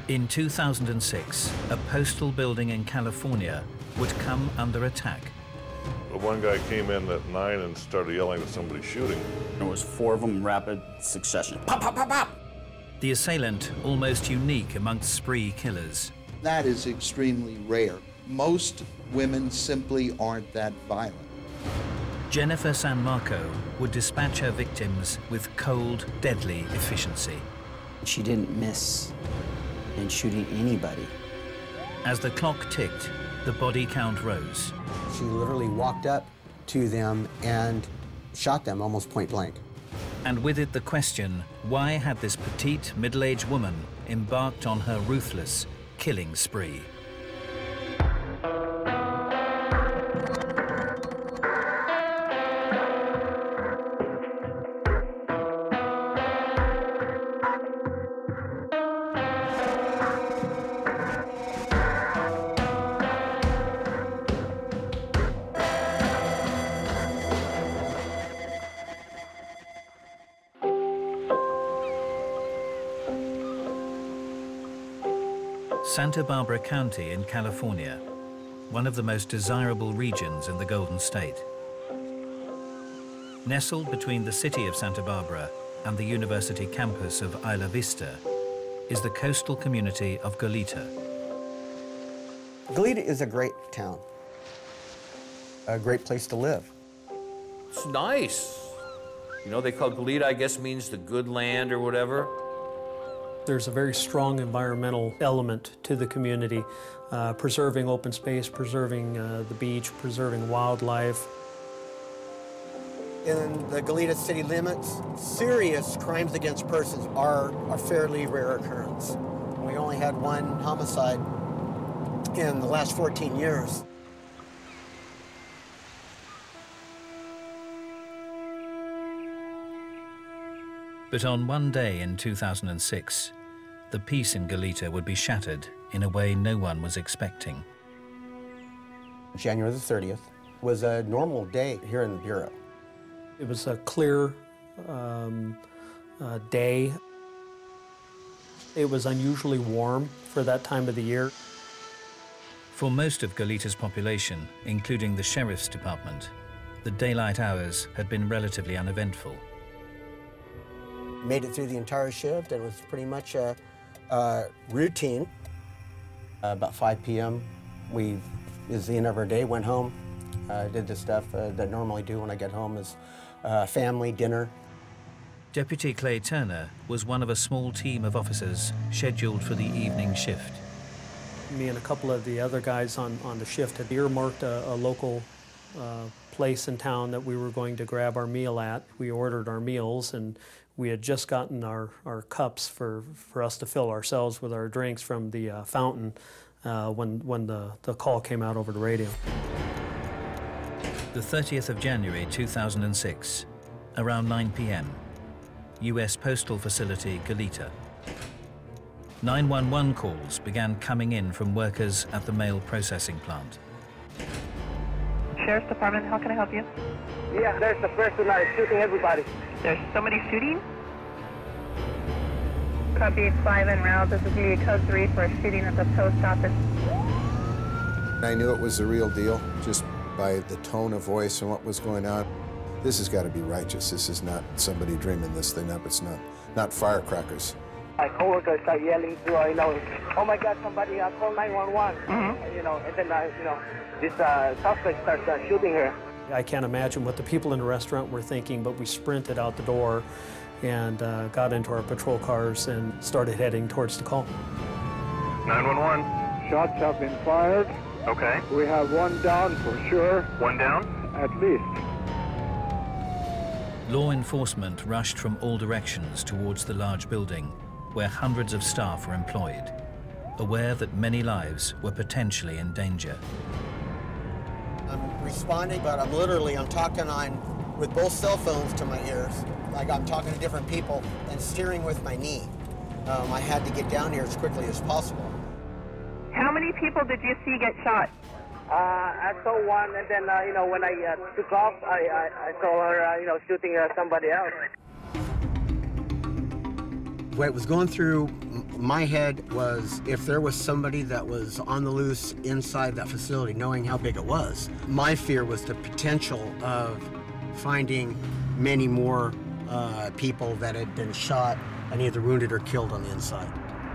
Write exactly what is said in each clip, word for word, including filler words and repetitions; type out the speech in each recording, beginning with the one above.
In two thousand six, a postal building in California would come under attack. One guy came in at nine and started yelling at somebody shooting. There was four of them in rapid succession. Pop, pop, pop, pop! The assailant almost unique amongst spree killers. That is extremely rare. Most women simply aren't that violent. Jennifer San Marco would dispatch her victims with cold, deadly efficiency. She didn't miss in shooting anybody. As the clock ticked, the body count rose. She literally walked up to them and shot them almost point blank. And with it the question, why had this petite, middle-aged woman embarked on her ruthless killing spree? Santa Barbara County in California, one of the most desirable regions in the Golden State. Nestled between the city of Santa Barbara and the university campus of Isla Vista is the coastal community of Goleta. Goleta is a great town, a great place to live. It's nice. You know, they call Goleta, I guess, means the good land or whatever. There's a very strong environmental element to the community, uh, preserving open space, preserving uh, the beach, preserving wildlife. In the Goleta city limits, serious crimes against persons are a fairly rare occurrence. We only had one homicide in the last fourteen years. But on one day in two thousand six, the peace in Goleta would be shattered in a way no one was expecting. January the thirtieth was a normal day here in the Bureau. It was a clear um, uh, day. It was unusually warm for that time of the year. For most of Goleta's population, including the sheriff's department, the daylight hours had been relatively uneventful. Made it through the entire shift, and it was pretty much a, a routine. Uh, about five p m, we, is the end of our day, went home, uh, did the stuff uh, that I normally do when I get home, is uh, family, dinner. Deputy Clay Turner was one of a small team of officers scheduled for the evening shift. Me and a couple of the other guys on, on the shift had earmarked a, a local uh, place in town that we were going to grab our meal at. We ordered our meals, and we had just gotten our, our cups for, for us to fill ourselves with our drinks from the uh, fountain uh, when, when the, the call came out over the radio. The thirtieth of January two thousand six, around nine p m, U S Postal Facility, Goleta. nine one one calls began coming in from workers at the mail processing plant. Sheriff's Department, how can I help you? Yeah, there's the person that is shooting everybody. There's somebody shooting? Copy five en route. This is Julia Code three for a shooting at the post office. I knew it was the real deal just by the tone of voice and what was going on. This has got to be righteous. This is not somebody dreaming this thing up. It's not, not firecrackers. My coworkers start yelling through, you know, oh my God, somebody uh, call nine one one. Mm-hmm. You know, and then, uh, you know, this uh, suspect starts uh, shooting her. I can't imagine what the people in the restaurant were thinking, but we sprinted out the door and uh, got into our patrol cars and started heading towards the call. nine one one. Shots have been fired. Okay. We have one down for sure. One down? At least. Law enforcement rushed from all directions towards the large building where hundreds of staff were employed, aware that many lives were potentially in danger. I'm responding, but I'm literally, I'm talking on with both cell phones to my ears, like I'm talking to different people and steering with my knee. Um, I had to get down here as quickly as possible. How many people did you see get shot? Uh, I saw one, and then, uh, you know, when I uh, took off, I, I, I saw her, uh, you know, shooting uh, somebody else. What was going through my head was if there was somebody that was on the loose inside that facility, knowing how big it was, my fear was the potential of finding many more uh, people that had been shot and either wounded or killed on the inside.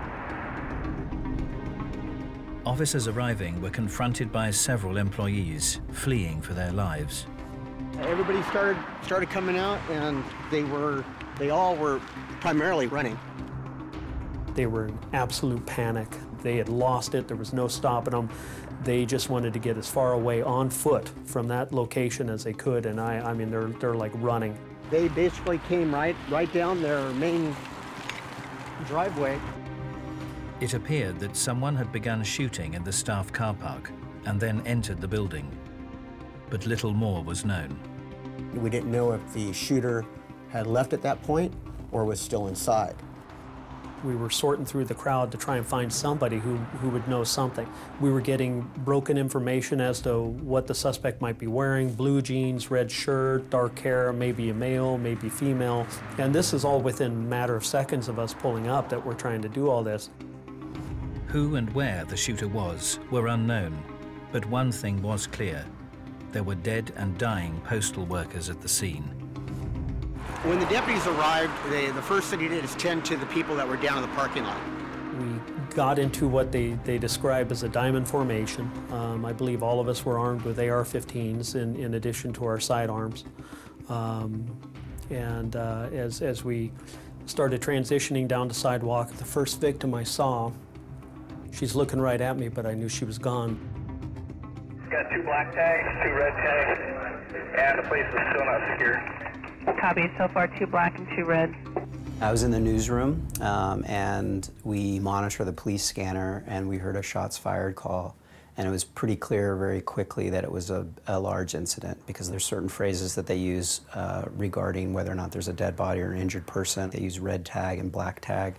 Officers arriving were confronted by several employees fleeing for their lives. Everybody started started coming out, and they were they all were primarily running. They were in absolute panic. They had lost it. There was no stopping them. They just wanted to get as far away on foot from that location as they could, and I I mean they're they're like running. They basically came right right down their main driveway. It appeared that someone had begun shooting in the staff car park and then entered the building, but little more was known. We didn't know if the shooter had left at that point or was still inside. We were sorting through the crowd to try and find somebody who, who would know something. We were getting broken information as to what the suspect might be wearing: blue jeans, red shirt, dark hair, maybe a male, maybe female. And this is all within a matter of seconds of us pulling up that we're trying to do all this. Who and where the shooter was were unknown, but one thing was clear: there were dead and dying postal workers at the scene. When the deputies arrived, they, the first thing they did is tend to the people that were down in the parking lot. We got into what they, they describe as a diamond formation. Um, I believe all of us were armed with A R fifteens in, in addition to our sidearms. Um, and uh, as, as we started transitioning down the sidewalk, the first victim I saw, she's looking right at me, but I knew she was gone. Got two black tags, two red tags, and the place is still not secure. Copy. So far, two black and two red. I was in the newsroom, um, and we monitored the police scanner, and we heard a shots fired call. And it was pretty clear very quickly that it was a, a large incident, because there's certain phrases that they use uh, regarding whether or not there's a dead body or an injured person. They use red tag and black tag.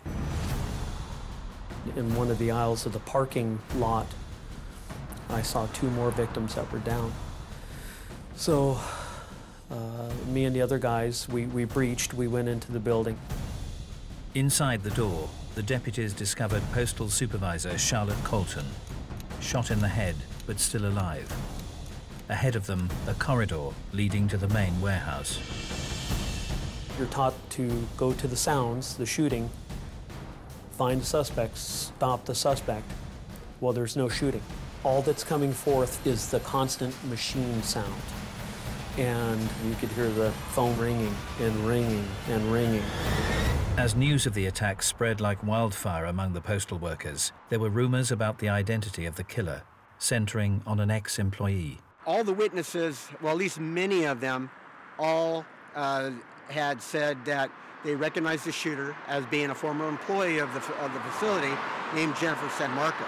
In one of the aisles of the parking lot, I saw two more victims that were down. So uh, me and the other guys, we, we breached, we went into the building. Inside the door, the deputies discovered Postal Supervisor Charlotte Colton, shot in the head but still alive. Ahead of them, a corridor leading to the main warehouse. You're taught to go to the sounds, the shooting, find the suspect, stop the suspect. Well, there's no shooting. All that's coming forth is the constant machine sound. And you could hear the phone ringing and ringing and ringing. As news of the attack spread like wildfire among the postal workers, there were rumors about the identity of the killer, centering on an ex-employee. All the witnesses, well, at least many of them, all uh, had said that they recognized the shooter as being a former employee of the, of the facility named Jennifer San Marco.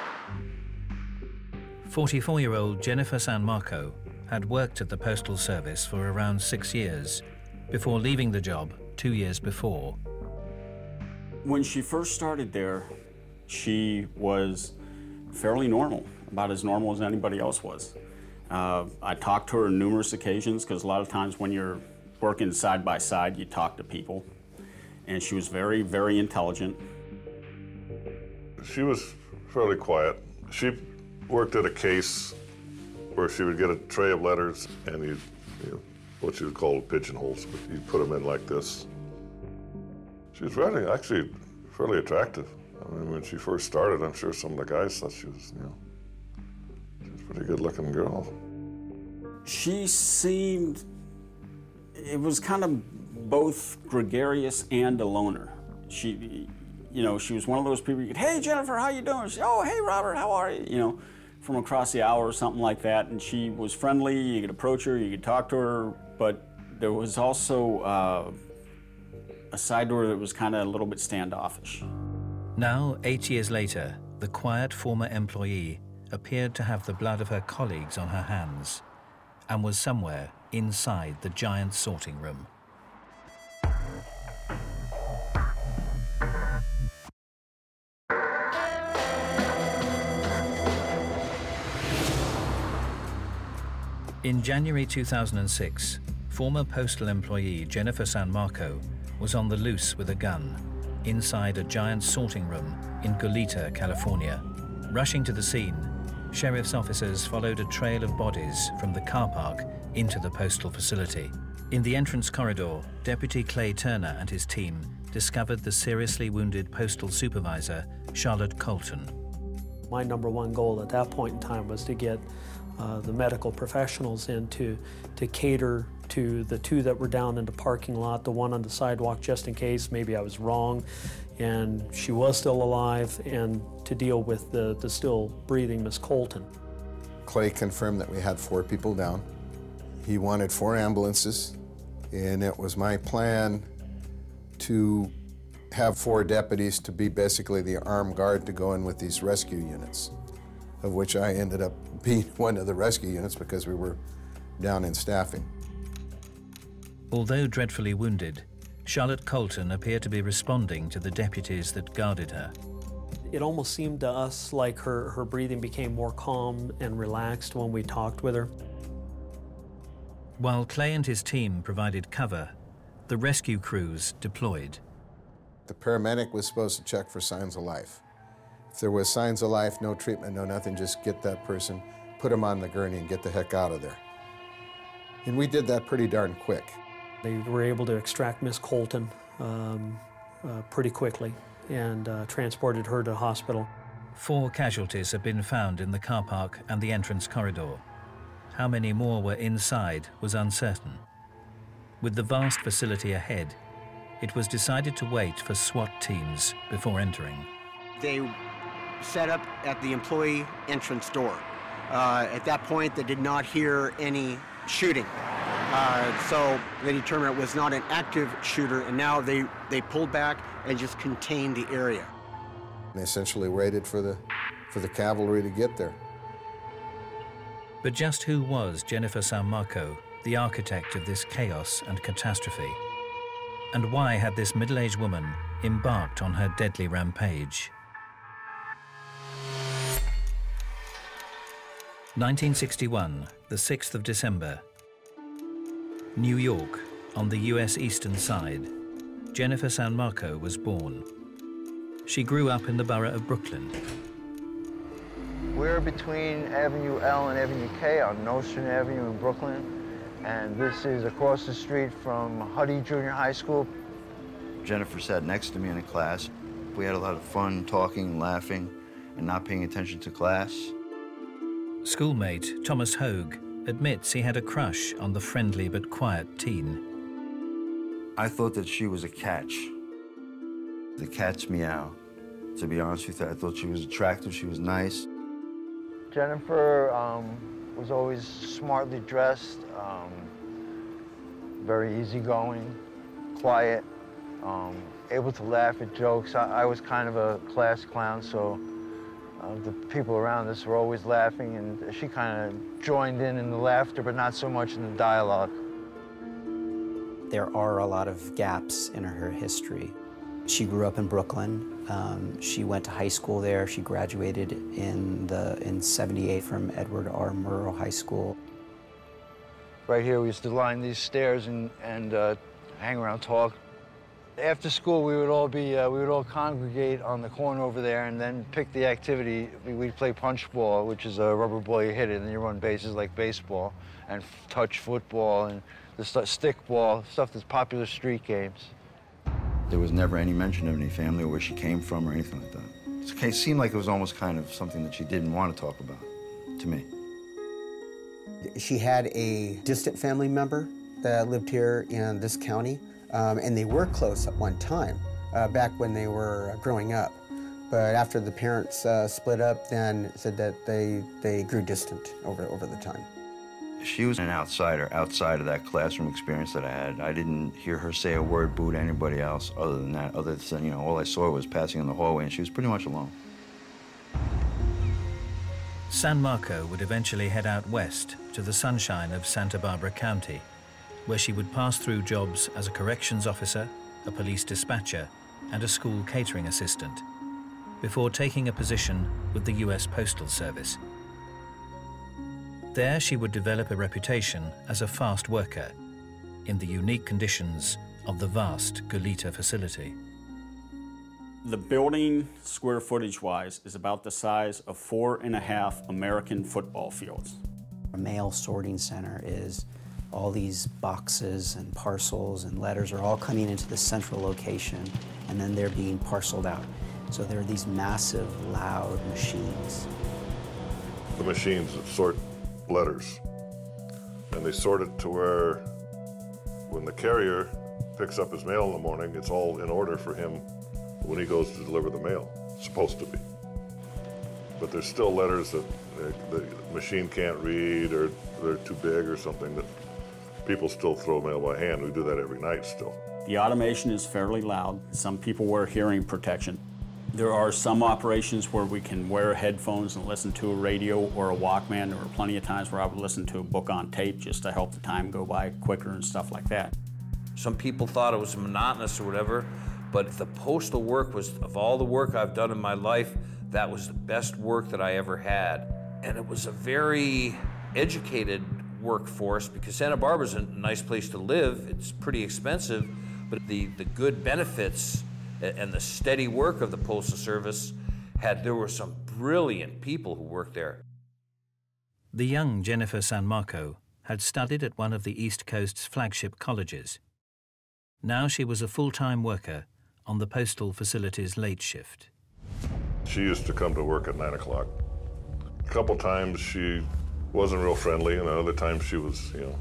forty-four-year-old Jennifer San Marco had worked at the Postal Service for around six years before leaving the job two years before. When she first started there, she was fairly normal, about as normal as anybody else was. Uh, I talked to her on numerous occasions, because a lot of times when you're working side by side, you talk to people. And she was very, very intelligent. She was fairly quiet. She worked at a case where she would get a tray of letters, and you, you know, what you would call pigeonholes, but you put them in like this. She was really, actually, fairly attractive. I mean, when she first started, I'm sure some of the guys thought she was, you know, she was a pretty good-looking girl. She seemed, it was kind of both gregarious and a loner. She, you know, she was one of those people you could, hey, Jennifer, how you doing? She, oh, hey, Robert, how are you? You know, from across the aisle or something like that. And she was friendly, you could approach her, you could talk to her, but there was also uh, a side to her that was kind of a little bit standoffish. Now, eight years later, the quiet former employee appeared to have the blood of her colleagues on her hands and was somewhere inside the giant sorting room. In January two thousand six, former postal employee Jennifer San Marco was on the loose with a gun inside a giant sorting room in Goleta, California. Rushing to the scene, sheriff's officers followed a trail of bodies from the car park into the postal facility. In the entrance corridor, Deputy Clay Turner and his team discovered the seriously wounded postal supervisor, Charlotte Colton. My number one goal at that point in time was to get uh, the medical professionals in to, to cater to the two that were down in the parking lot, the one on the sidewalk just in case maybe I was wrong and she was still alive, and to deal with the, the still breathing Miss Colton. Clay confirmed that we had four people down. He wanted four ambulances, and it was my plan to have four deputies to be basically the armed guard to go in with these rescue units, of which I ended up being one of the rescue units because we were down in staffing. Although dreadfully wounded, Charlotte Colton appeared to be responding to the deputies that guarded her. It almost seemed to us like her, her breathing became more calm and relaxed when we talked with her. While Clay and his team provided cover, the rescue crews deployed. The paramedic was supposed to check for signs of life. If there was signs of life, no treatment, no nothing, just get that person, put them on the gurney and get the heck out of there. And we did that pretty darn quick. They were able to extract Miss Colton um, uh, pretty quickly and uh, transported her to the hospital. Four casualties have been found in the car park and the entrance corridor. How many more were inside was uncertain. With the vast facility ahead, it was decided to wait for SWAT teams before entering. They set up at the employee entrance door. Uh, at that point, they did not hear any shooting. Uh, so they determined it was not an active shooter, and now they, they pulled back and just contained the area. They essentially waited for the, for the cavalry to get there. But just who was Jennifer San Marco, the architect of this chaos and catastrophe? And why had this middle-aged woman embarked on her deadly rampage? nineteen sixty-one, the sixth of December. New York, on the U S eastern side, Jennifer San Marco was born. She grew up in the borough of Brooklyn. We're between Avenue L and Avenue K on Nostrand Avenue in Brooklyn, and this is across the street from Huddy Junior High School. Jennifer sat next to me in a class. We had a lot of fun talking, laughing, and not paying attention to class. Schoolmate Thomas Hogue admits he had a crush on the friendly but quiet teen. I thought that she was a catch. The cat's meow. To be honest with you, I thought she was attractive, she was nice. Jennifer um, was always smartly dressed, um, very easygoing, quiet, um, able to laugh at jokes. I, I was kind of a class clown, so uh, the people around us were always laughing, and she kind of joined in in the laughter, but not so much in the dialogue. There are a lot of gaps in her history. She grew up in Brooklyn. Um, she went to high school there. She graduated in the in seventy-eight from Edward R. Murrow High School. Right here, we used to line these stairs and, and uh, hang around, talk. After school, we would all be uh, we would all congregate on the corner over there, and then pick the activity. We'd play punch ball, which is a rubber ball you hit it, and then you run bases like baseball, and touch football, and the st stick ball, stuff that's popular street games. There was never any mention of any family or where she came from or anything like that. It seemed like it was almost kind of something that she didn't want to talk about, to me. She had a distant family member that lived here in this county, um, and they were close at one time, uh, back when they were growing up. But after the parents uh, split up, then said that they, they grew distant over, over the time. She was an outsider, outside of that classroom experience that I had. I didn't hear her say a word boo to anybody else other than that. Other than, you know, all I saw was passing in the hallway, and she was pretty much alone. San Marco would eventually head out west to the sunshine of Santa Barbara County, where she would pass through jobs as a corrections officer, a police dispatcher, and a school catering assistant, before taking a position with the U S Postal Service. There she would develop a reputation as a fast worker in the unique conditions of the vast Goleta facility. The building, square footage-wise, is about the size of four and a half American football fields. A mail sorting center is all these boxes and parcels and letters are all coming into the central location, and then they're being parceled out. So there are these massive, loud machines. The machines that sort letters, and they sort it to where when the carrier picks up his mail in the morning, it's all in order for him when he goes to deliver the mail. It's supposed to be. But there's still letters that the machine can't read, or they're too big or something, that people still throw mail by hand. We do that every night still. The automation is fairly loud. Some people wear hearing protection. There are some operations where we can wear headphones and listen to a radio or a Walkman. There were plenty of times where I would listen to a book on tape just to help the time go by quicker and stuff like that. Some people thought it was monotonous or whatever, but the postal work was, of all the work I've done in my life, that was the best work that I ever had. And it was a very educated workforce, because Santa Barbara's a nice place to live. It's pretty expensive, but the, the good benefits and the steady work of the Postal Service had, there were some brilliant people who worked there. The young Jennifer San Marco had studied at one of the East Coast's flagship colleges. Now she was a full-time worker on the postal facility's late shift. She used to come to work at nine o'clock. A couple times she wasn't real friendly, and other times she was, you know,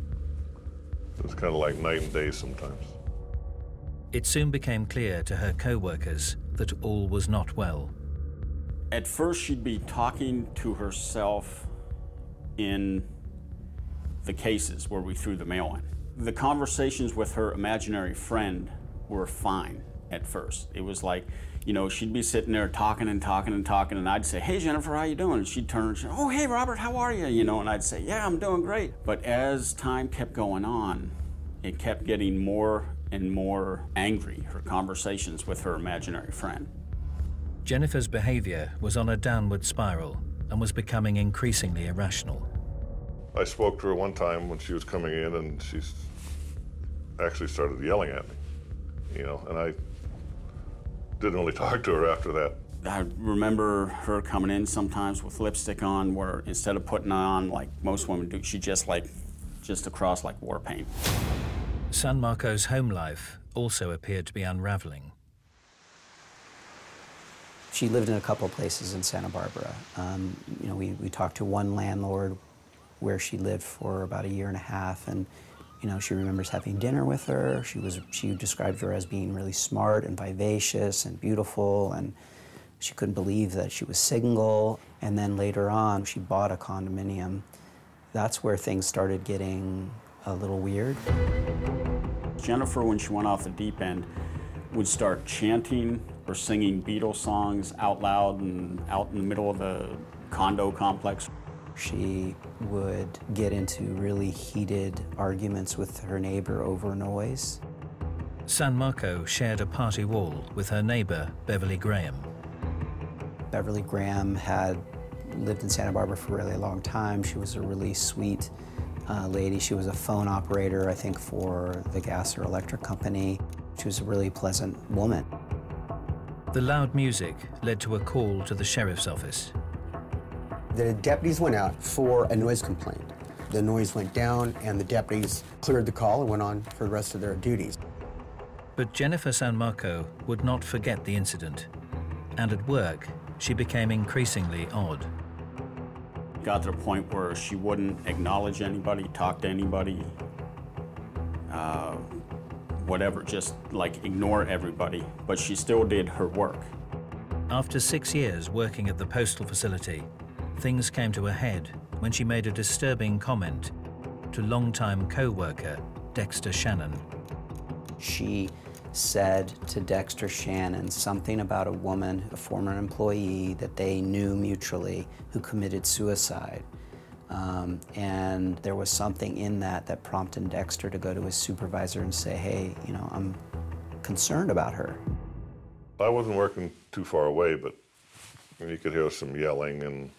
it was kind of like night and day sometimes. It soon became clear to her co-workers that all was not well. At first, she'd be talking to herself in the cases where we threw the mail in. The conversations with her imaginary friend were fine at first. It was like, you know, she'd be sitting there talking and talking and talking, and I'd say, "Hey, Jennifer, how you doing?" And she'd turn and she'd, "Oh, hey, Robert, how are you?" You know, and I'd say, "Yeah, I'm doing great." But as time kept going on, it kept getting more and more angry, her conversations with her imaginary friend. Jennifer's behavior was on a downward spiral and was becoming increasingly irrational. I spoke to her one time when she was coming in, and she actually started yelling at me, you know, and I didn't really talk to her after that. I remember her coming in sometimes with lipstick on, where instead of putting on like most women do, she just like, just across like war paint. San Marco's home life also appeared to be unraveling. She lived in a couple places in Santa Barbara. Um, you know, we, we talked to one landlord where she lived for about a year and a half, and you know, she remembers having dinner with her. She was, she described her as being really smart and vivacious and beautiful, and she couldn't believe that she was single. And then later on, she bought a condominium. That's where things started getting a little weird. Jennifer, when she went off the deep end, would start chanting or singing Beatles songs out loud and out in the middle of the condo complex. She would get into really heated arguments with her neighbor over noise. San Marco shared a party wall with her neighbor, Beverly Graham. Beverly Graham had lived in Santa Barbara for a really long time. She was a really sweet uh, lady. She was a phone operator, I think, for the gas or electric company. She was a really pleasant woman. The loud music led to a call to the sheriff's office. The deputies went out for a noise complaint. The noise went down, and the deputies cleared the call and went on for the rest of their duties. But Jennifer San Marco would not forget the incident, and at work, she became increasingly odd. Got to the point where she wouldn't acknowledge anybody, talk to anybody, uh, whatever, just like ignore everybody, but she still did her work. After six years working at the postal facility, things came to a head when she made a disturbing comment to longtime co-worker Dexter Shannon. She said to Dexter Shannon something about a woman, a former employee that they knew mutually, who committed suicide. Um, and there was something in that that prompted Dexter to go to his supervisor and say, "Hey, you know, I'm concerned about her." I wasn't working too far away, but you could hear some yelling, and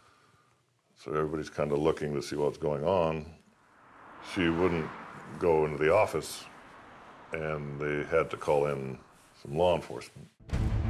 so everybody's kind of looking to see what's going on. She wouldn't go into the office, and they had to call in some law enforcement.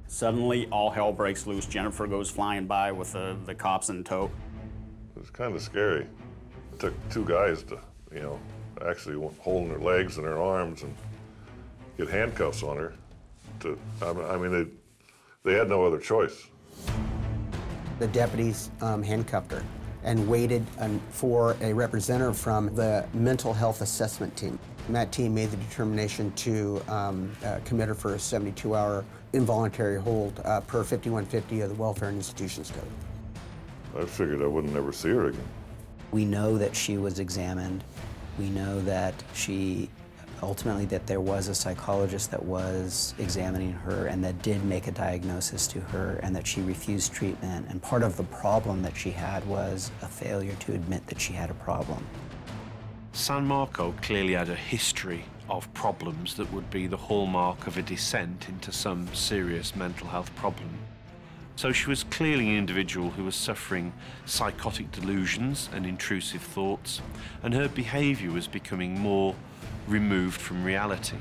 Suddenly, all hell breaks loose. Jennifer goes flying by with the, the cops in tow. It was kind of scary. It took two guys to, you know, actually holding her legs and her arms and get handcuffs on her. To, I mean, they, they had no other choice. The deputies um, handcuffed her and waited um, for a representative from the mental health assessment team. And that team made the determination to um, uh, commit her for a seventy-two hour involuntary hold uh, per fifty-one fifty of the Welfare and Institutions Code. I figured I wouldn't never see her again. We know that she was examined. We know that she, ultimately that there was a psychologist that was examining her and that did make a diagnosis to her and that she refused treatment. And part of the problem that she had was a failure to admit that she had a problem. San Marco clearly had a history of problems that would be the hallmark of a descent into some serious mental health problem. So she was clearly an individual who was suffering psychotic delusions and intrusive thoughts, and her behaviour was becoming more removed from reality.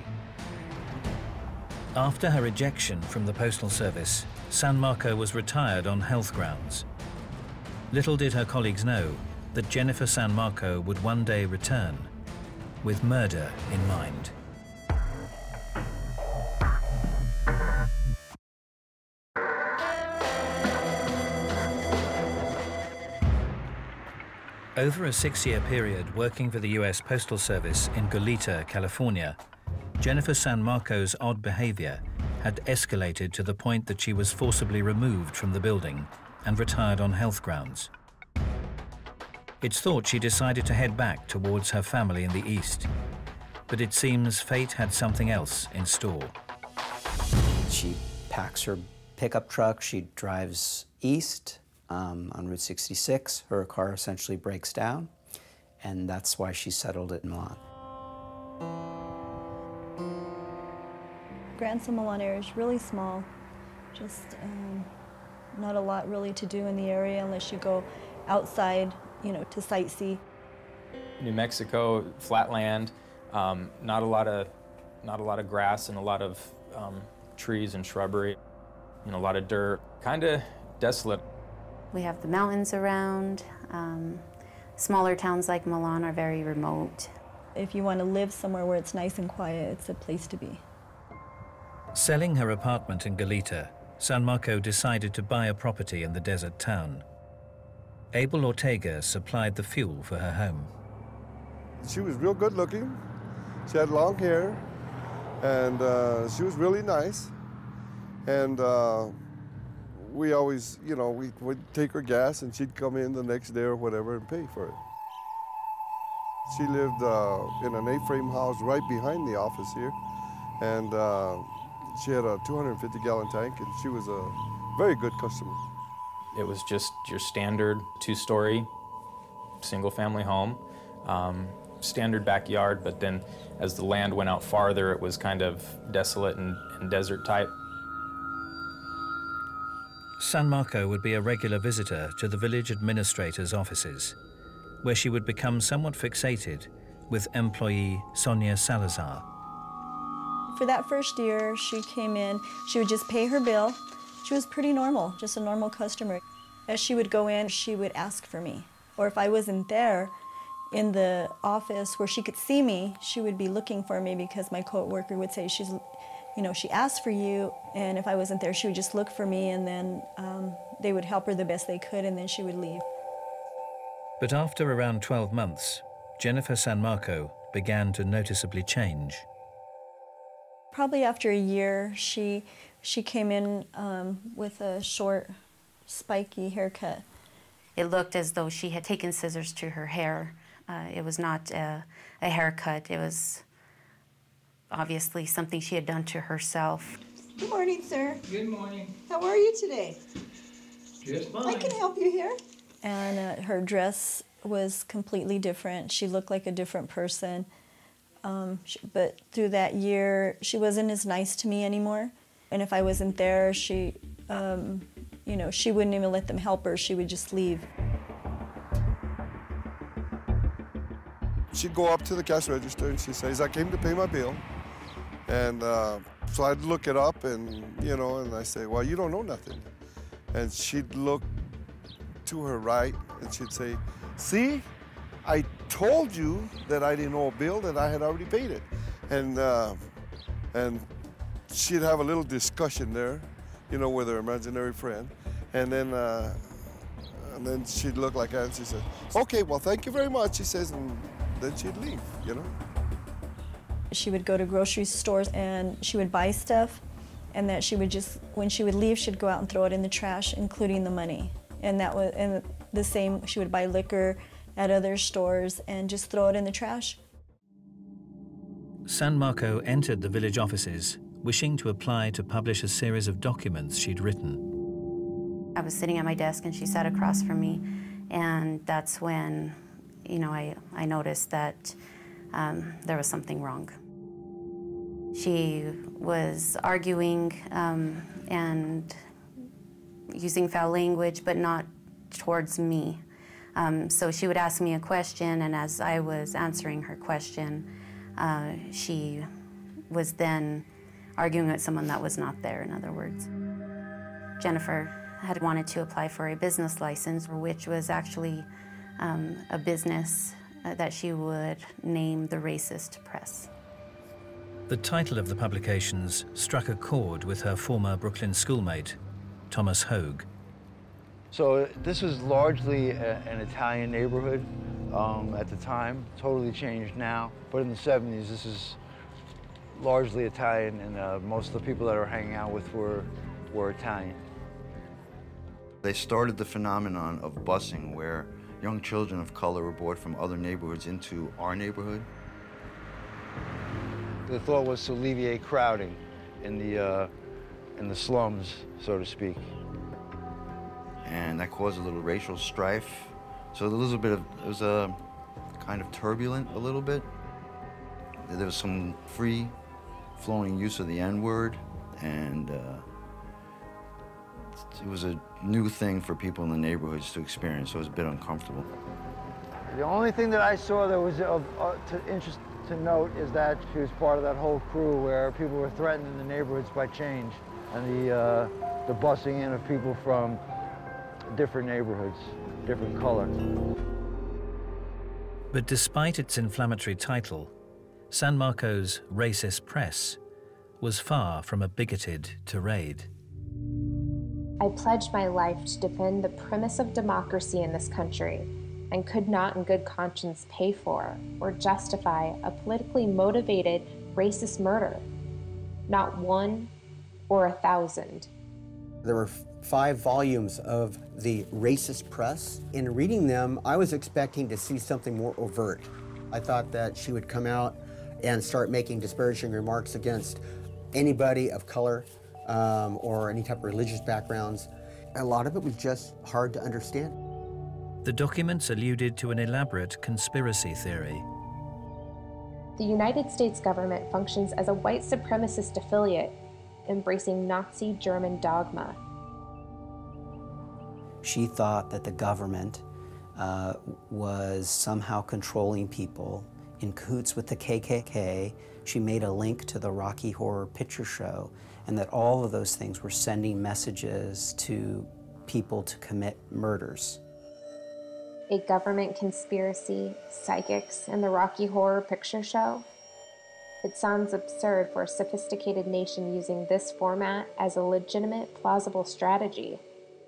After her ejection from the Postal Service, San Marco was retired on health grounds. Little did her colleagues know that Jennifer San Marco would one day return with murder in mind. Over a six-year period working for the U S Postal Service in Goleta, California, Jennifer San Marco's odd behavior had escalated to the point that she was forcibly removed from the building and retired on health grounds. It's thought she decided to head back towards her family in the East, but it seems fate had something else in store. She packs her pickup truck, she drives east um, on Route sixty-six. Her car essentially breaks down, and that's why she settled at Milan. Grand San Milan area is really small, just um, not a lot really to do in the area unless you go outside, you know, to sightsee. New Mexico, flat land, um, not a lot of, not a lot of grass and a lot of um, trees and shrubbery, and a lot of dirt. Kind of desolate. We have the mountains around. Um, smaller towns like Milan are very remote. If you want to live somewhere where it's nice and quiet, it's a place to be. Selling her apartment in Goleta, San Marco decided to buy a property in the desert town. Abel Ortega supplied the fuel for her home. She was real good looking. She had long hair, and uh, she was really nice. And uh, we always, you know, we would take her gas, and she'd come in the next day or whatever and pay for it. She lived uh, in an A-frame house right behind the office here, and uh, she had a two hundred fifty gallon tank, and she was a very good customer. It was just your standard two-story, single-family home, um, standard backyard, but then as the land went out farther, it was kind of desolate and, and desert type. San Marco would be a regular visitor to the village administrator's offices, where she would become somewhat fixated with employee Sonia Salazar. For that first year, she came in, she would just pay her bill. She was pretty normal, just a normal customer. As she would go in, she would ask for me. Or if I wasn't there in the office where she could see me, she would be looking for me because my coworker would say, she's, you know, she asked for you, and if I wasn't there, she would just look for me, and then um, they would help her the best they could, and then she would leave. But after around twelve months, Jennifer San Marco began to noticeably change. Probably after a year, she, she came in um, with a short, spiky haircut. It looked as though she had taken scissors to her hair. Uh, it was not a, a haircut. It was obviously something she had done to herself. Good morning, sir. Good morning. How are you today? Just fine. I can help you here. And uh, her dress was completely different. She looked like a different person. Um, she, but through that year, she wasn't as nice to me anymore. And if I wasn't there, she, um, you know, she wouldn't even let them help her. She would just leave. She'd go up to the cash register and she says, I came to pay my bill. And uh, So I'd look it up and, you know, and I say, well, you don't know nothing. And she'd look to her right and she'd say, see, I told you that I didn't owe a bill, that I had already paid it. And, uh, and she'd have a little discussion there, you know, with her imaginary friend. And then, uh, and then she'd look like that and she said, okay, well, thank you very much, she says, and then she'd leave, you know. She would go to grocery stores and she would buy stuff, and that she would just, when she would leave, she'd go out and throw it in the trash, including the money. And that was, and the same, she would buy liquor at other stores and just throw it in the trash. San Marco entered the village offices, wishing to apply to publish a series of documents she'd written. I was sitting at my desk and she sat across from me, and that's when, you know, I, I noticed that um, there was something wrong. She was arguing um, and using foul language, but not towards me. Um, so she would ask me a question, and as I was answering her question, uh, she was then arguing with someone that was not there, in other words. Jennifer had wanted to apply for a business license, which was actually um, a business uh, that she would name the Racist Press. The title of the publications struck a chord with her former Brooklyn schoolmate, Thomas Hogue. So this was largely a, an Italian neighborhood um, at the time, totally changed now. But in the seventies, this is largely Italian, and uh, most of the people that were hanging out with were, were Italian. They started the phenomenon of busing, where young children of color were brought from other neighborhoods into our neighborhood. The thought was to alleviate crowding in the, uh, in the slums, so to speak. And that caused a little racial strife. So a little bit of, it was a kind of turbulent a little bit. There was some free flowing use of the N-word, and uh, it was a new thing for people in the neighborhoods to experience, so it was a bit uncomfortable. The only thing that I saw that was of uh, to interest to note is that she was part of that whole crew where people were threatened in the neighborhoods by change, and the, uh, the busing in of people from different neighborhoods, different color. But despite its inflammatory title, San Marco's Racist Press was far from a bigoted tirade. I pledged my life to defend the premise of democracy in this country, and could not in good conscience pay for or justify a politically motivated racist murder. Not one or a thousand. There were five volumes of the Racist Press. In reading them, I was expecting to see something more overt. I thought that she would come out and start making disparaging remarks against anybody of color um, or any type of religious backgrounds. A lot of it was just hard to understand. The documents alluded to an elaborate conspiracy theory. The United States government functions as a white supremacist affiliate, embracing Nazi German dogma. She thought that the government uh, was somehow controlling people, in cahoots with the K K K. She made a link to the Rocky Horror Picture Show, and that all of those things were sending messages to people to commit murders. A government conspiracy, psychics, and the Rocky Horror Picture Show? It sounds absurd for a sophisticated nation using this format as a legitimate, plausible strategy.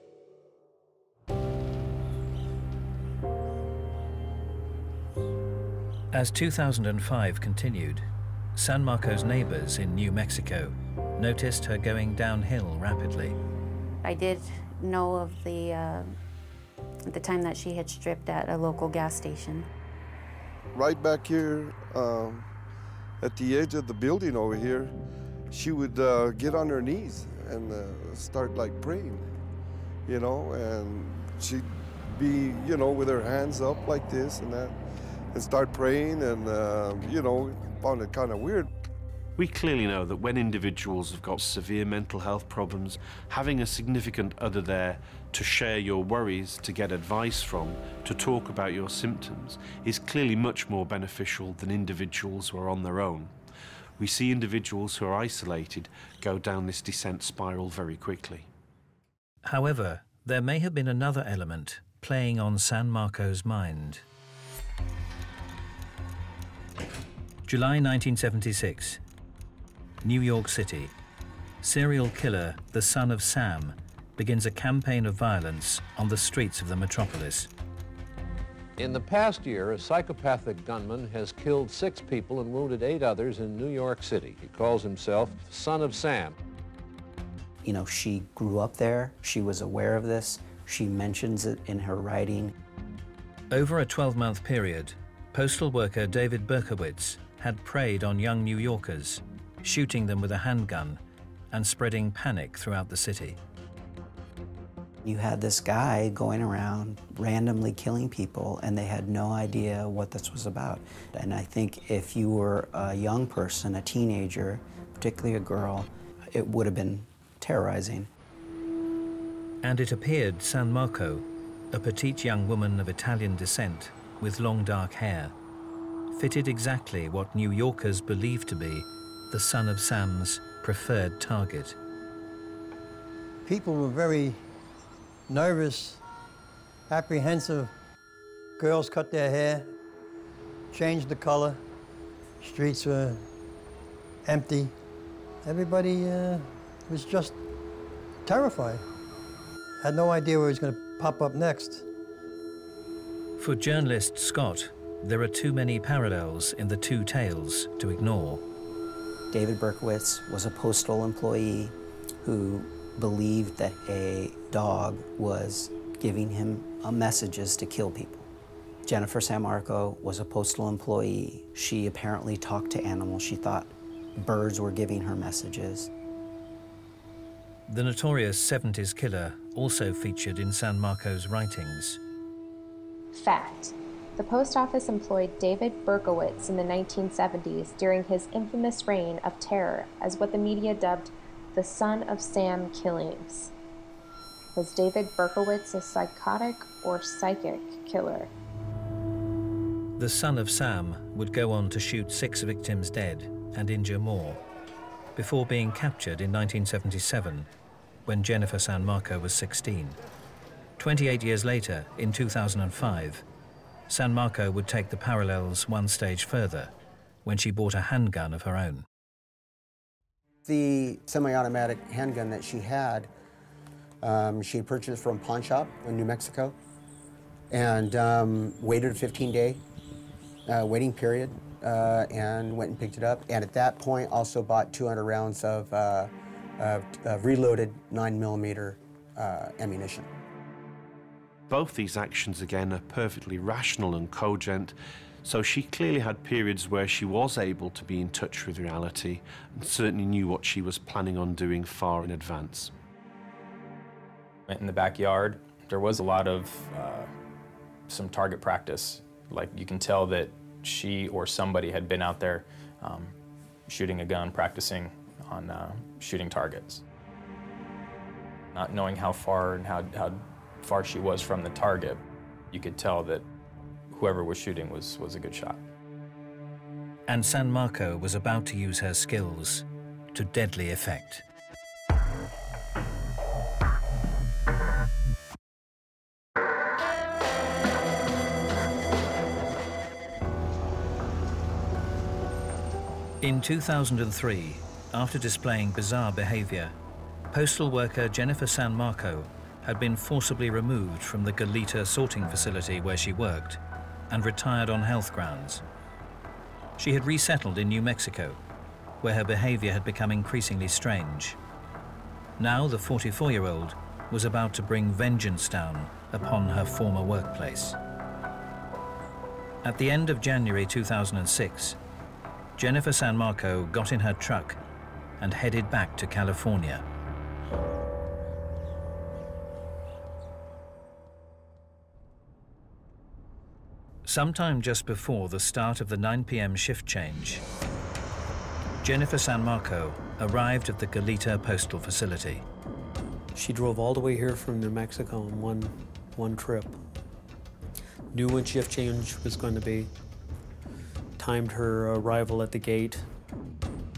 As two thousand five continued, San Marco's neighbors in New Mexico noticed her going downhill rapidly. I did know of the, uh, the time that she had stripped at a local gas station. Right back here, um, at the edge of the building over here, she would uh, get on her knees and uh, start like praying, you know, and she'd be, you know, with her hands up like this and that, and start praying, and, uh, you know, found it kind of weird. We clearly know that when individuals have got severe mental health problems, having a significant other there to share your worries, to get advice from, to talk about your symptoms, is clearly much more beneficial than individuals who are on their own. we see individuals who are isolated go down this descent spiral very quickly. However, there may have been another element playing on San Marco's mind. July nineteen seventy-six, New York City. Serial killer, the son of Sam, begins a campaign of violence on the streets of the metropolis. In the past year, a psychopathic gunman has killed six people and wounded eight others in New York City. He calls himself Son of Sam. You know, she grew up there, she was aware of this, she mentions it in her writing. Over a twelve-month period, postal worker David Berkowitz had preyed on young New Yorkers, shooting them with a handgun and spreading panic throughout the city. You had this guy going around randomly killing people, and they had no idea what this was about. And I think if you were a young person, a teenager, particularly a girl, it would have been terrorizing. And it appeared San Marco, a petite young woman of Italian descent with long dark hair, fitted exactly what New Yorkers believed to be the son of Sam's preferred target. People were very nervous, apprehensive. Girls cut their hair, changed the color. Streets were empty. Everybody uh, was just terrified. Had no idea where he was going to pop up next. For journalist Scott, there are too many parallels in the two tales to ignore. David Berkowitz was a postal employee who believed that a dog was giving him uh, messages to kill people. Jennifer San Marco was a postal employee. She apparently talked to animals. She thought birds were giving her messages. The notorious seventies killer also featured in San Marco's writings. Fact. The post office employed David Berkowitz in the nineteen seventies during his infamous reign of terror as what the media dubbed the Son of Sam killings. Was David Berkowitz a psychotic or psychic killer? The son of Sam would go on to shoot six victims dead and injure more, before being captured in nineteen seventy-seven, when Jennifer San Marco was sixteen. twenty-eight years later, in two thousand five, San Marco would take the parallels one stage further, when she bought a handgun of her own. The semi-automatic handgun that she had, um, she purchased from a pawn shop in New Mexico, and um, waited a fifteen-day uh, waiting period, uh, and went and picked it up. And at that point, also bought two hundred rounds of, uh, of, of reloaded nine millimeter uh, ammunition. Both these actions, again, are perfectly rational and cogent, so she clearly had periods where she was able to be in touch with reality and certainly knew what she was planning on doing far in advance. In the backyard, there was a lot of uh, some target practice. Like, you can tell that she or somebody had been out there um, shooting a gun, practicing on uh, shooting targets. Not knowing how far and how, how far she was from the target, you could tell that whoever was shooting was, was a good shot. And San Marco was about to use her skills to deadly effect. In two thousand three, after displaying bizarre behavior, postal worker Jennifer San Marco had been forcibly removed from the Goleta sorting facility where she worked and retired on health grounds. She had resettled in New Mexico, where her behavior had become increasingly strange. Now the forty-four-year-old was about to bring vengeance down upon her former workplace. At the end of January two thousand six, Jennifer San Marco got in her truck and headed back to California. Sometime just before the start of the nine p m shift change, Jennifer San Marco arrived at the Goleta postal facility. She drove all the way here from New Mexico in one, one trip. Knew when shift change was going to be, timed her arrival at the gate.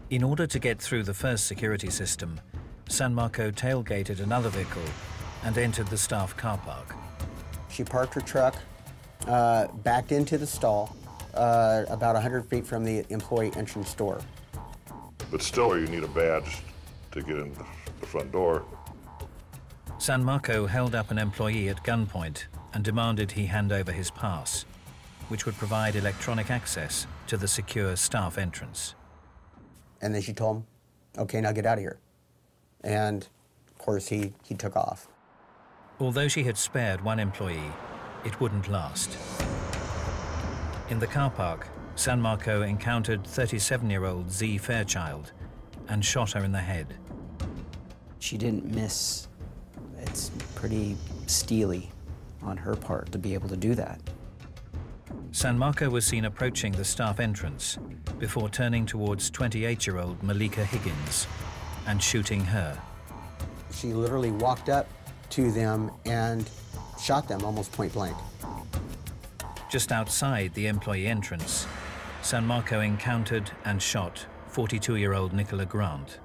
In order to get through the first security system, San Marco tailgated another vehicle and entered the staff car park. She parked her truck, uh, backed into the stall, uh, about one hundred feet from the employee entrance door. But still, you need a badge to get in the front door. San Marco held up an employee at gunpoint and demanded he hand over his pass, which would provide electronic access to the secure staff entrance. And then she told him, okay, now get out of here. And of course, he, he took off. Although she had spared one employee, it wouldn't last. In the car park, San Marco encountered thirty-seven-year-old Z. Fairchild and shot her in the head. She didn't miss. It's pretty steely on her part to be able to do that. San Marco was seen approaching the staff entrance before turning towards twenty-eight-year-old Malika Higgins and shooting her. She literally walked up to them and shot them almost point blank. Just outside the employee entrance, San Marco encountered and shot forty-two-year-old Nicola Grant.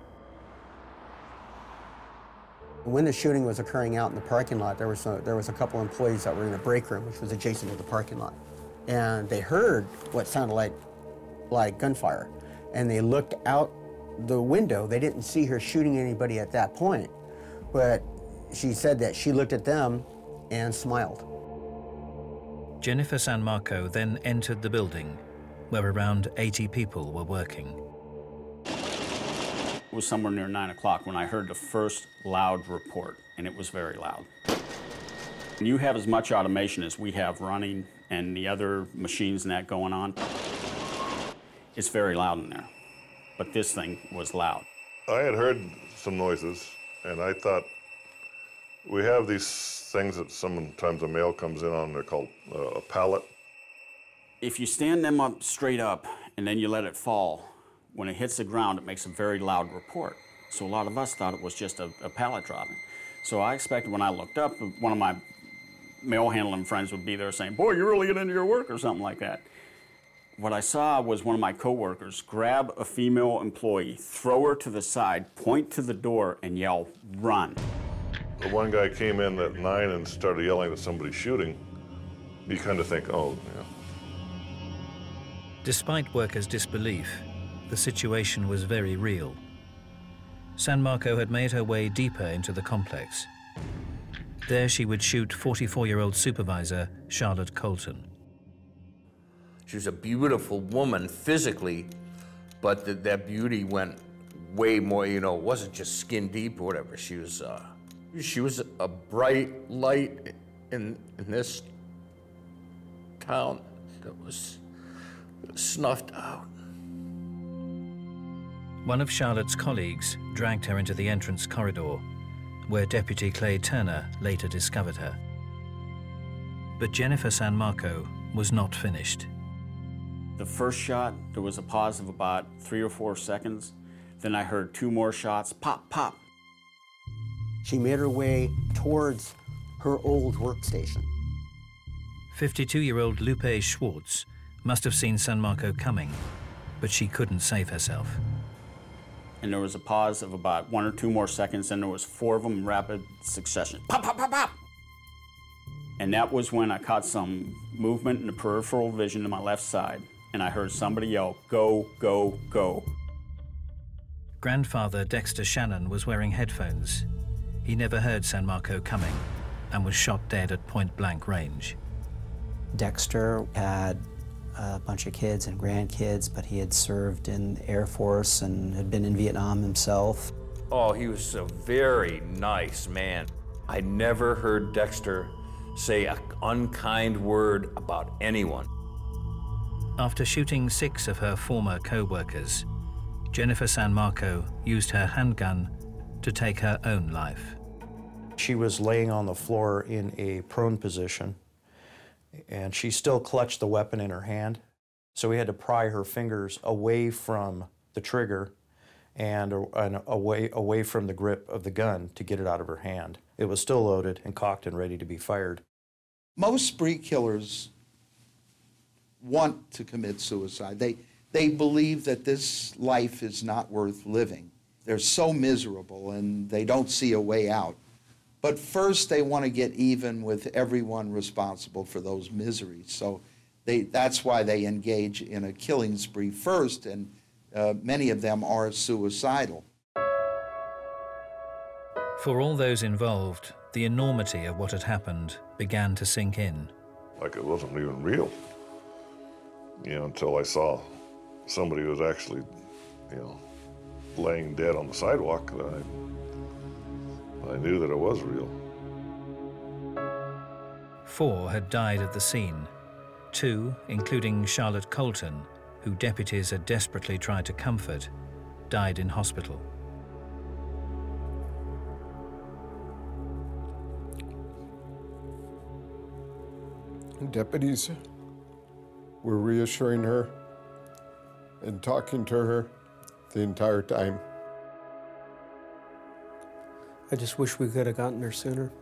When the shooting was occurring out in the parking lot, there was a, there was a couple employees that were in a break room, which was adjacent to the parking lot. And they heard what sounded like, like gunfire. And they looked out the window. They didn't see her shooting anybody at that point. But she said that she looked at them and smiled. Jennifer San Marco then entered the building, where around eighty people were working. It was somewhere near nine o'clock when I heard the first loud report, and it was very loud. When you have as much automation as we have running and the other machines and that going on, it's very loud in there. But this thing was loud. I had heard some noises, and I thought, we have these things that sometimes a mail comes in on, they're called uh, a pallet. If you stand them up straight up and then you let it fall, when it hits the ground, it makes a very loud report. So a lot of us thought it was just a, a pallet dropping. So I expected when I looked up, one of my mail handling friends would be there saying, boy, you're really getting into your work or something like that. What I saw was one of my coworkers grab a female employee, throw her to the side, point to the door, and yell, run. The one guy came in at nine and started yelling that somebody's shooting. You kind of think, oh, yeah. Despite workers' disbelief, the situation was very real. San Marco had made her way deeper into the complex. There she would shoot forty-four-year-old supervisor Charlotte Colton. She was a beautiful woman physically, but the, that beauty went way more, you know, it wasn't just skin deep or whatever. She was, uh, she was a bright light in, in this town that was snuffed out. One of Charlotte's colleagues dragged her into the entrance corridor, where Deputy Clay Turner later discovered her. But Jennifer San Marco was not finished. The first shot, there was a pause of about three or four seconds. Then I heard two more shots, pop, pop. She made her way towards her old workstation. fifty-two-year-old Lupe Schwartz must have seen San Marco coming, but she couldn't save herself. And there was a pause of about one or two more seconds, and there was four of them in rapid succession. Pop, pop, pop, pop! And that was when I caught some movement in the peripheral vision to my left side, and I heard somebody yell, go, go, go. Grandfather Dexter Shannon was wearing headphones. He never heard San Marco coming and was shot dead at point-blank range. Dexter had a bunch of kids and grandkids, but he had served in the Air Force and had been in Vietnam himself. Oh, he was a very nice man. I never heard Dexter say an unkind word about anyone. After shooting six of her former co-workers, Jennifer San Marco used her handgun to take her own life. She was laying on the floor in a prone position, and she still clutched the weapon in her hand. So we had to pry her fingers away from the trigger and, and away, away from the grip of the gun to get it out of her hand. It was still loaded and cocked and ready to be fired. Most spree killers want to commit suicide. They, They believe that this life is not worth living. They're so miserable and they don't see a way out. But first they want to get even with everyone responsible for those miseries. So they, that's why they engage in a killing spree first, and uh, many of them are suicidal. For all those involved, the enormity of what had happened began to sink in. Like it wasn't even real, you know, until I saw somebody who was actually, you know, laying dead on the sidewalk, that I, I knew that it was real. Four had died at the scene. Two, including Charlotte Colton, who deputies had desperately tried to comfort, died in hospital. Deputies were reassuring her and talking to her the entire time. I just wish we could have gotten her sooner.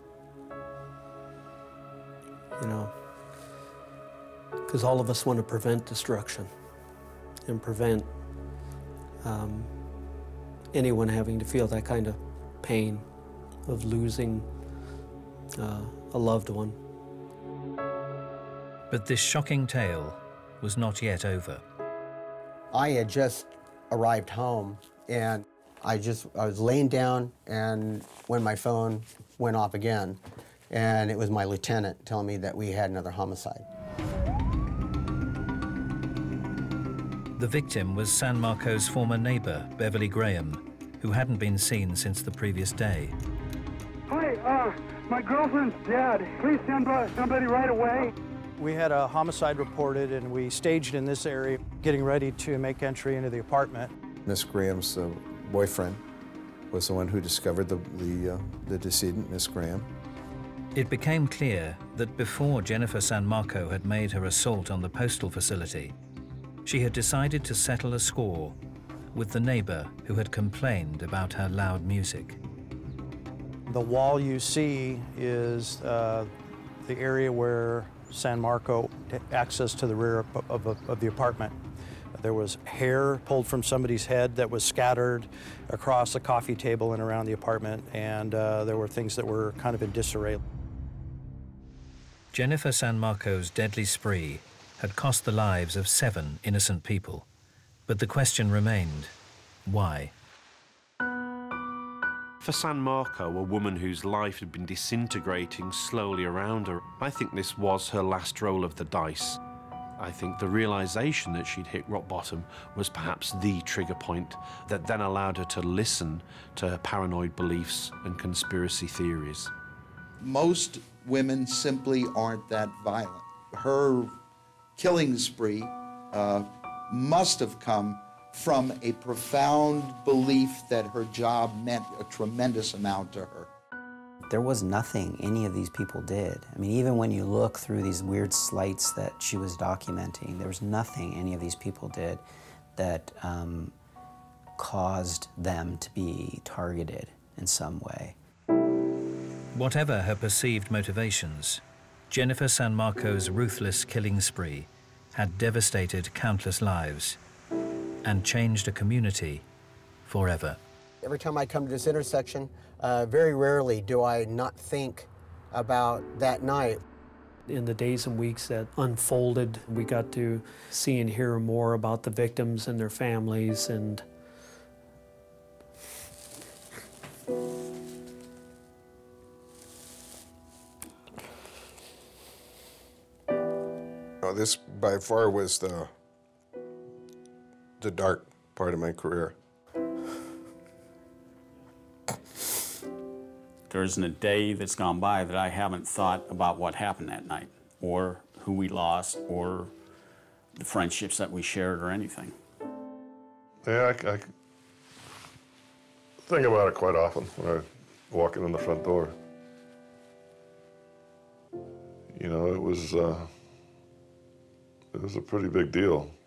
You know, because all of us want to prevent destruction and prevent um, anyone having to feel that kind of pain of losing uh, a loved one. But this shocking tale was not yet over. I had just arrived home, and I just, I was laying down, and when my phone went off again, and it was my lieutenant telling me that we had another homicide. The victim was San Marcos' former neighbor, Beverly Graham, who hadn't been seen since the previous day. Hi, uh, my girlfriend's dead. Please send somebody right away. We had a homicide reported, and we staged in this area, getting ready to make entry into the apartment. Miss Graham's uh, boyfriend was the one who discovered the, the, uh, the decedent, Miss Graham. It became clear that before Jennifer San Marco had made her assault on the postal facility, she had decided to settle a score with the neighbor who had complained about her loud music. The wall you see is uh, the area where San Marco had access to the rear of, of, of the apartment. There was hair pulled from somebody's head that was scattered across the coffee table and around the apartment, and uh, there were things that were kind of in disarray. Jennifer San Marco's deadly spree had cost the lives of seven innocent people. But the question remained, why? For San Marco, a woman whose life had been disintegrating slowly around her, I think this was her last roll of the dice. I think the realization that she'd hit rock bottom was perhaps the trigger point that then allowed her to listen to her paranoid beliefs and conspiracy theories. Most women simply aren't that violent. Her killing spree uh, must have come from a profound belief that her job meant a tremendous amount to her. There was nothing any of these people did. I mean, even when you look through these weird slights that she was documenting, there was nothing any of these people did that um, caused them to be targeted in some way. Whatever her perceived motivations, Jennifer San Marco's ruthless killing spree had devastated countless lives and changed a community forever. Every time I come to this intersection, uh, very rarely do I not think about that night. In the days and weeks that unfolded, we got to see and hear more about the victims and their families, and Oh, this by far was the the dark part of my career. There isn't a day that's gone by that I haven't thought about what happened that night, or who we lost, or the friendships that we shared, or anything. Yeah, I, I think about it quite often when I walk in the front door. You know, it was uh, it was a pretty big deal.